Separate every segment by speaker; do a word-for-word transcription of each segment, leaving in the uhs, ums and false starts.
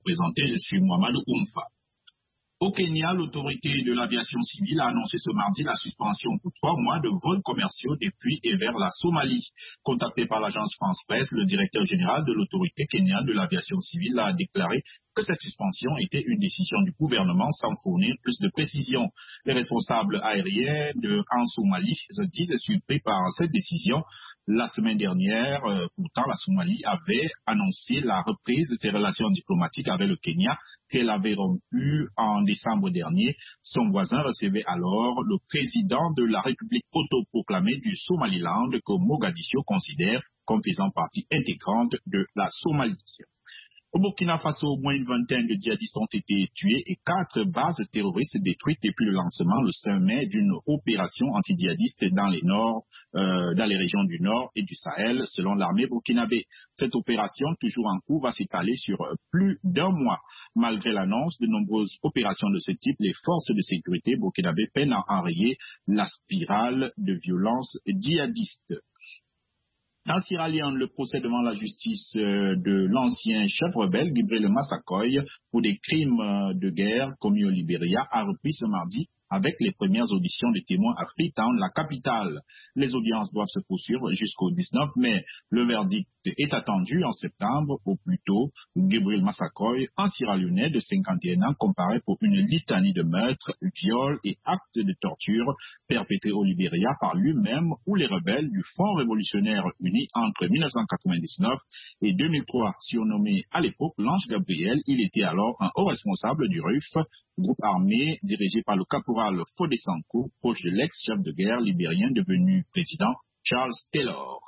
Speaker 1: présenté, je suis Mohamed Oumfa. Au Kenya, l'autorité de l'aviation civile a annoncé ce mardi la suspension pour trois mois de vols commerciaux depuis et vers la Somalie. Contacté par l'agence France-Presse, le directeur général de l'autorité kenyane de l'aviation civile a déclaré que cette suspension était une décision du gouvernement sans fournir plus de précisions. Les responsables aériens de, en Somalie se disent surpris par cette décision. La semaine dernière, euh, pourtant, la Somalie avait annoncé la reprise de ses relations diplomatiques avec le Kenya qu'elle avait rompu en décembre dernier. Son voisin recevait alors le président de la République autoproclamée du Somaliland que Mogadiscio considère comme faisant partie intégrante de la Somalie. Au Burkina Faso, au moins une vingtaine de djihadistes ont été tués et quatre bases terroristes détruites depuis le lancement le cinq mai d'une opération anti-djihadiste dans les nord, euh, dans les régions du Nord et du Sahel, selon l'armée burkinabé. Cette opération, toujours en cours, va s'étaler sur plus d'un mois. Malgré l'annonce de nombreuses opérations de ce type, les forces de sécurité burkinabé peinent à enrayer la spirale de violence djihadiste. En Sierra Leone, le procès devant la justice de l'ancien chef rebelle, Gibril Massakoy, pour des crimes de guerre commis au Libéria, a repris ce mardi avec les premières auditions des témoins à Freetown, la capitale. Les audiences doivent se poursuivre jusqu'au dix-neuf mai. Le verdict est attendu en septembre au plus tôt. Gibril Massakoy, un Sierra-Léonais de cinquante et un ans, comparaît pour une litanie de meurtres, viols et actes de torture perpétrés au Libéria par lui-même ou les rebelles du Front révolutionnaire uni entre mille neuf cent quatre-vingt-dix-neuf et deux mille trois. Surnommé à l'époque l'Ange Gabriel, il était alors un haut responsable du R U F, groupe armé dirigé par le caporal Fodé Sanko, proche de l'ex-chef de guerre libérien devenu président Charles Taylor.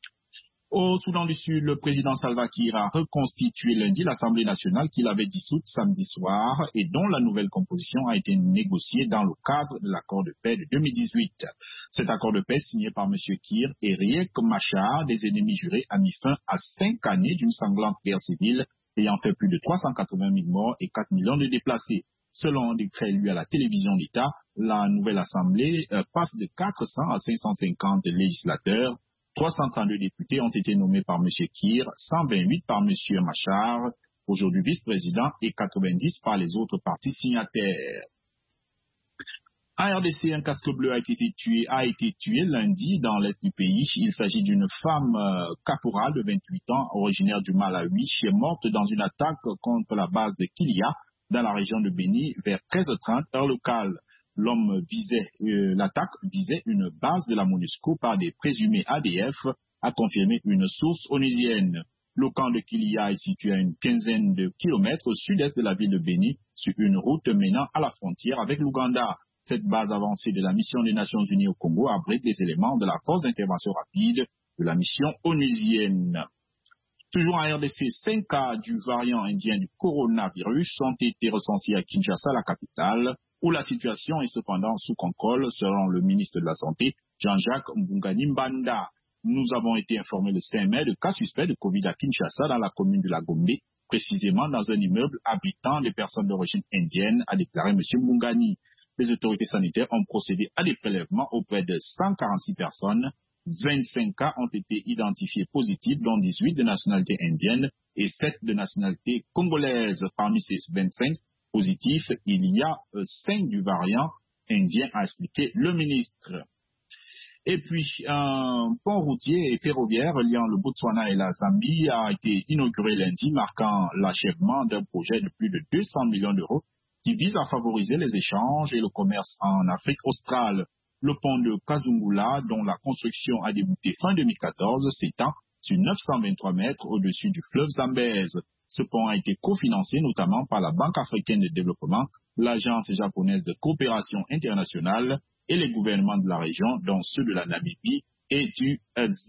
Speaker 1: Au Soudan du Sud, le président Salva Kiir a reconstitué lundi l'Assemblée nationale qu'il avait dissoute samedi soir et dont la nouvelle composition a été négociée dans le cadre de l'accord de paix de deux mille dix-huit. Cet accord de paix signé par M. Kiir et Riek Machar, des ennemis jurés, a mis fin à cinq années d'une sanglante guerre civile ayant fait plus de trois cent quatre-vingt mille morts et quatre millions de déplacés. Selon un décret lu à la télévision d'État, la nouvelle Assemblée euh, passe de quatre cents à cinq cent cinquante législateurs. trois cent trente-deux députés ont été nommés par M. Kiir, cent vingt-huit par M. Machar, aujourd'hui vice-président, et quatre-vingt-dix par les autres partis signataires. En R D C, un casque bleu a été tué, a été tué lundi dans l'est du pays. Il s'agit d'une femme euh, caporale de vingt-huit ans, originaire du Malawi, morte dans une attaque contre la base de Kilia, dans la région de Béni, vers treize heures trente, heure locale. L'homme visait, euh, l'attaque visait une base de la MONUSCO par des présumés A D F, a confirmé une source onusienne. Le camp de Kilia est situé à une quinzaine de kilomètres au sud-est de la ville de Béni, sur une route menant à la frontière avec l'Ouganda. Cette base avancée de la mission des Nations Unies au Congo abrite des éléments de la force d'intervention rapide de la mission onusienne. Toujours en R D C, cinq cas du variant indien du coronavirus ont été recensés à Kinshasa, la capitale, où la situation est cependant sous contrôle, selon le ministre de la Santé, Jean-Jacques Mbungani Mbanda. Nous avons été informés le cinq mai de cas suspects de Covid à Kinshasa, dans la commune de la Gombe, précisément dans un immeuble abritant des personnes d'origine indienne, a déclaré M. Mbungani. Les autorités sanitaires ont procédé à des prélèvements auprès de cent quarante-six personnes. vingt-cinq cas ont été identifiés positifs, dont dix-huit de nationalité indienne et sept de nationalité congolaise. Parmi ces vingt-cinq positifs, il y a cinq du variant indien, a expliqué le ministre. Et puis, un pont routier et ferroviaire reliant le Botswana et la Zambie a été inauguré lundi, marquant l'achèvement d'un projet de plus de deux cents millions d'euros qui vise à favoriser les échanges et le commerce en Afrique australe. Le pont de Kazungula, dont la construction a débuté fin deux mille quatorze, s'étend sur neuf cent vingt-trois mètres au-dessus du fleuve Zambèze. Ce pont a été cofinancé notamment par la Banque africaine de développement, l'Agence japonaise de coopération internationale et les gouvernements de la région, dont ceux de la Namibie et du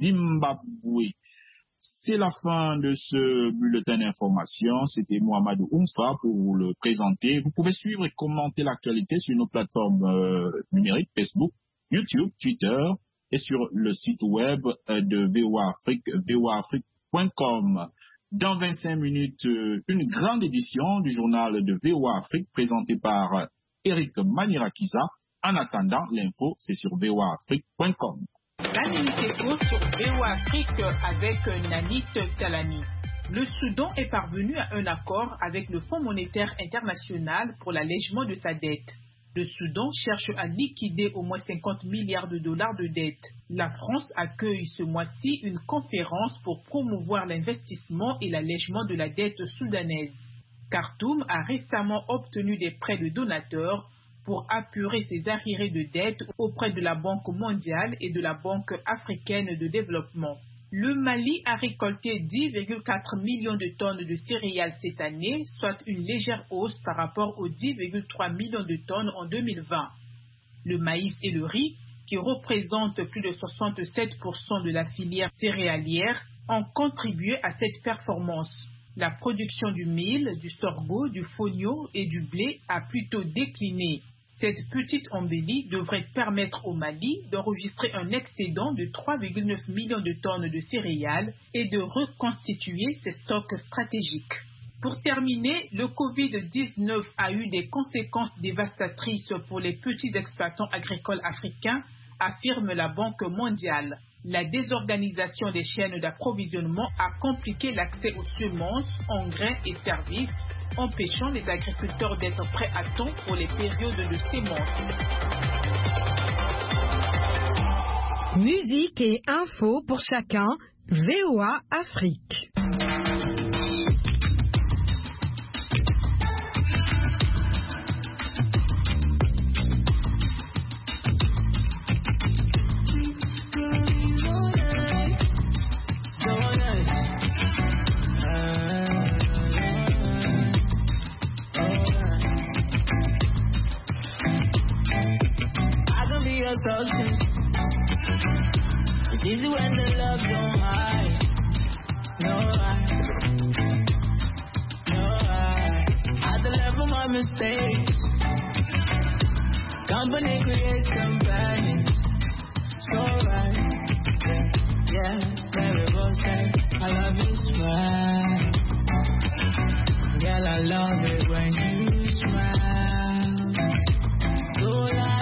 Speaker 1: Zimbabwe. C'est la fin de ce bulletin d'information. C'était Mohamed Oumfa pour vous le présenter. Vous pouvez suivre et commenter l'actualité sur nos plateformes euh, numériques, Facebook, YouTube, Twitter et sur le site web euh, de V O A Afrique, v o a afrique point com. Dans vingt-cinq minutes, euh, une grande édition du journal de V O A Afrique présentée par euh, Eric Manirakiza. En attendant, l'info, c'est sur v o a afrique point com.
Speaker 2: La Minute Éco sur V O A Afrique avec Nanit Talani. Le Soudan est parvenu à un accord avec le Fonds monétaire international pour l'allègement de sa dette. Le Soudan cherche à liquider au moins cinquante milliards de dollars de dette. La France accueille ce mois-ci une conférence pour promouvoir l'investissement et l'allègement de la dette soudanaise. Khartoum a récemment obtenu des prêts de donateurs pour apurer ses arriérés de dette auprès de la Banque mondiale et de la Banque africaine de développement. Le Mali a récolté dix virgule quatre millions de tonnes de céréales cette année, soit une légère hausse par rapport aux dix virgule trois millions de tonnes en deux mille vingt. Le maïs et le riz, qui représentent plus de soixante-sept pour cent de la filière céréalière, ont contribué à cette performance. La production du mil, du sorgho, du fonio et du blé a plutôt décliné. Cette petite embellie devrait permettre au Mali d'enregistrer un excédent de trois virgule neuf millions de tonnes de céréales et de reconstituer ses stocks stratégiques. Pour terminer, le covid dix-neuf a eu des conséquences dévastatrices pour les petits exploitants agricoles africains, affirme la Banque mondiale. La désorganisation des chaînes d'approvisionnement a compliqué l'accès aux semences, engrais et services, empêchant les agriculteurs d'être prêts à temps pour les périodes de sémence.
Speaker 3: Musique et infos pour chacun, V O A Afrique.
Speaker 4: It's easy when the love don't hide. No lie, no lie. I had to learn from my mistakes. Company creates companions. So right, yeah, yeah. Very well said. I love you smile. Girl, I love it when you smile. So lie.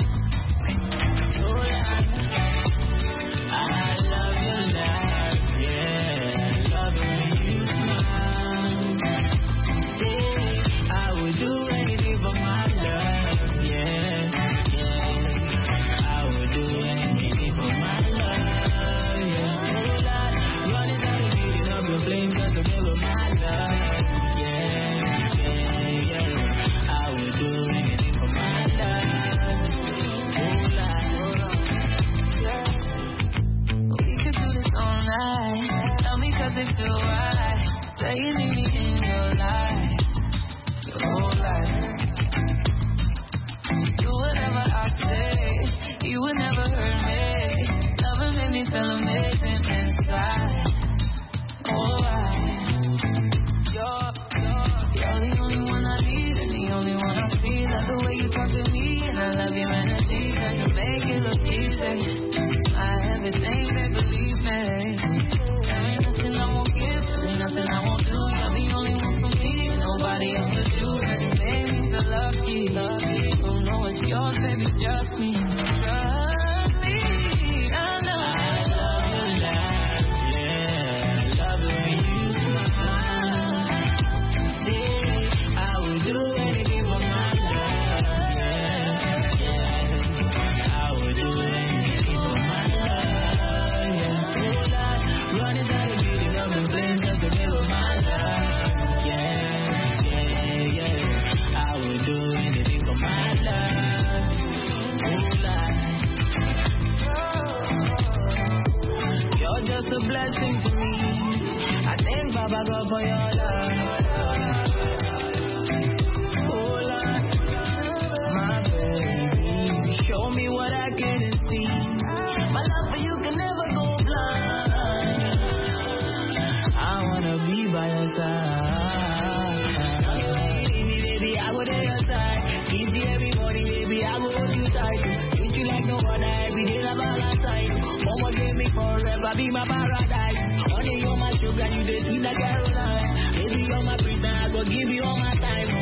Speaker 5: Be my paradise. Honey, you're my sugar, you the sweet like Caroline. Baby, you're my pretty, I go give you all my time.